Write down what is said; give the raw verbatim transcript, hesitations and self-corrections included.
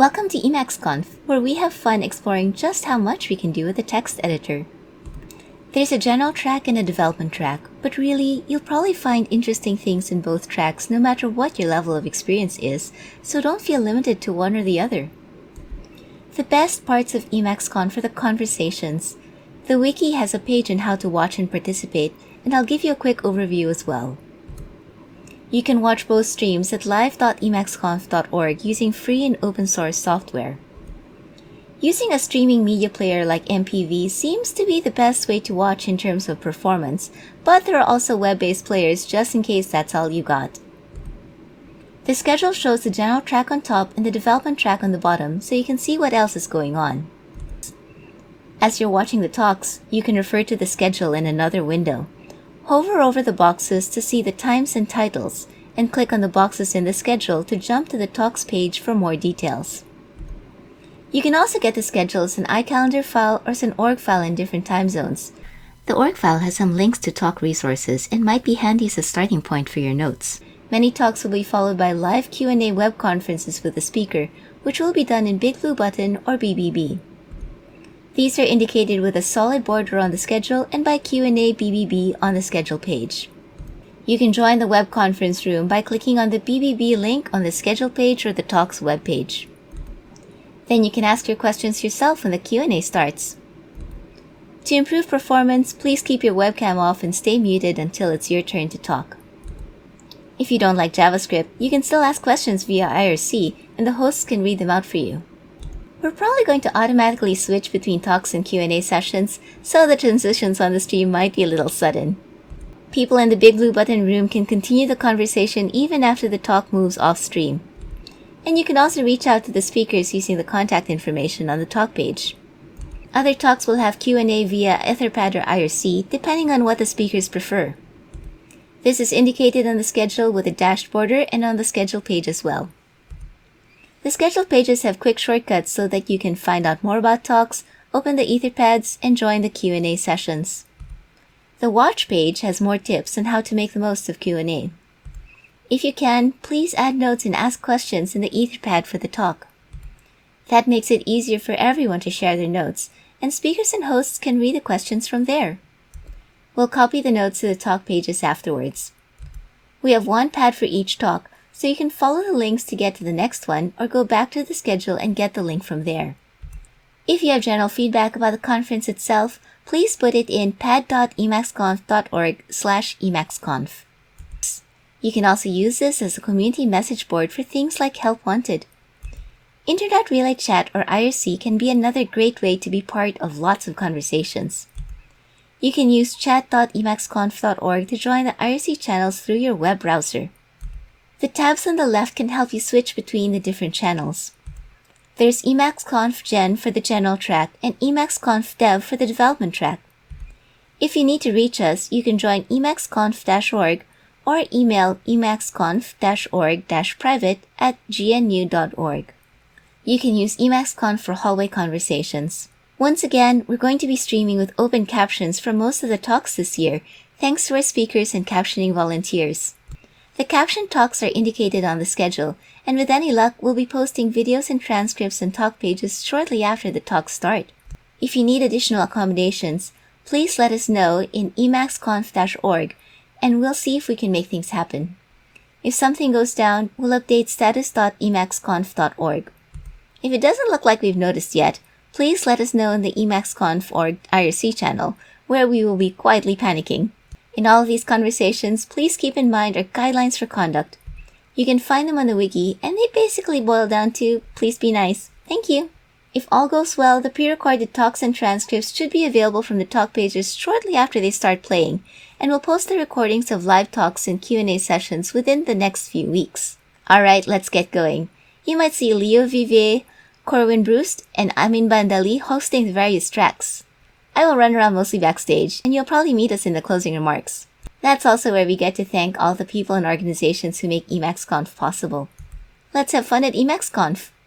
Welcome to EmacsConf, where we have fun exploring just how much we can do with a text editor. There's a general track and a development track, but really, you'll probably find interesting things in both tracks no matter what your level of experience is, so don't feel limited to one or the other. The best parts of EmacsConf are the conversations. The wiki has a page on how to watch and participate, and I'll give you a quick overview as well. You can watch both streams at live dot emacsconf dot org using free and open source software. Using a streaming media player like M P V seems to be the best way to watch in terms of performance, but there are also web-based players just in case that's all you got. The schedule shows the general track on top and the development track on the bottom, so you can see what else is going on. As you're watching the talks, you can refer to the schedule in another window. Hover over the boxes to see the times and titles, and click on the boxes in the schedule to jump to the talks page for more details. You can also get the schedule as an iCalendar file or as an org file in different time zones. The org file has some links to talk resources and might be handy as a starting point for your notes. Many talks will be followed by live Q and A web conferences with the speaker, which will be done in Big Blue Button or B B B. These are indicated with a solid border on the schedule and by Q and A B B B on the schedule page. You can join the web conference room by clicking on the B B B link on the schedule page or the talks web page. Then you can ask your questions yourself when the Q and A starts. To improve performance, please keep your webcam off and stay muted until it's your turn to talk. If you don't like JavaScript, you can still ask questions via I R C and the hosts can read them out for you. We're probably going to automatically switch between talks and Q and A sessions, so the transitions on the stream might be a little sudden. People in the Big Blue Button room can continue the conversation even after the talk moves off stream. And you can also reach out to the speakers using the contact information on the talk page. Other talks will have Q and A via Etherpad or I R C, depending on what the speakers prefer. This is indicated on the schedule with a dashed border and on the schedule page as well. The schedule pages have quick shortcuts so that you can find out more about talks, open the Etherpads, and join the Q and A sessions. The watch page has more tips on how to make the most of Q and A. If you can, please add notes and ask questions in the Etherpad for the talk. That makes it easier for everyone to share their notes, and speakers and hosts can read the questions from there. We'll copy the notes to the talk pages afterwards. We have one pad for each talk, so you can follow the links to get to the next one or go back to the schedule and get the link from there. If you have general feedback about the conference itself, please put it in pad dot emacsconf dot org slash emacsconf. You can also use this as a community message board for things like Help Wanted. Internet Relay Chat or I R C can be another great way to be part of lots of conversations. You can use chat dot emacsconf dot org to join the I R C channels through your web browser. The tabs on the left can help you switch between the different channels. There's EmacsConf Gen for the general track and EmacsConf Dev for the development track. If you need to reach us, you can join emacsconf dot org or email emacsconf dot org dash private at g n u dot org. You can use EmacsConf for hallway conversations. Once again, we're going to be streaming with open captions for most of the talks this year, thanks to our speakers and captioning volunteers. The caption talks are indicated on the schedule, and with any luck, we'll be posting videos and transcripts and talk pages shortly after the talks start. If you need additional accommodations, please let us know in emacsconf dot org, and we'll see if we can make things happen. If something goes down, we'll update status dot emacsconf dot org. If it doesn't look like we've noticed yet, please let us know in the EmacsConf dot org I R C channel, where we will be quietly panicking. In all of these conversations, please keep in mind our guidelines for conduct. You can find them on the wiki, and they basically boil down to, please be nice. Thank you. If all goes well, the pre-recorded talks and transcripts should be available from the talk pages shortly after they start playing, and we'll post the recordings of live talks and Q and A sessions within the next few weeks. Alright, let's get going. You might see Leo Vivier, Corwin Brust, and Amin Bandali hosting the various tracks. I will run around mostly backstage, and you'll probably meet us in the closing remarks. That's also where we get to thank all the people and organizations who make EmacsConf possible. Let's have fun at EmacsConf!